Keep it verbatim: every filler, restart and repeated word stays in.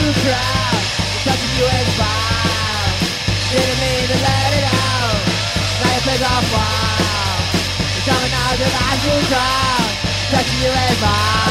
too proud. Touching you as fine. Didn't mean to let it out. Now your face off wild. You're coming out of the high school crowd. Touching you as fine.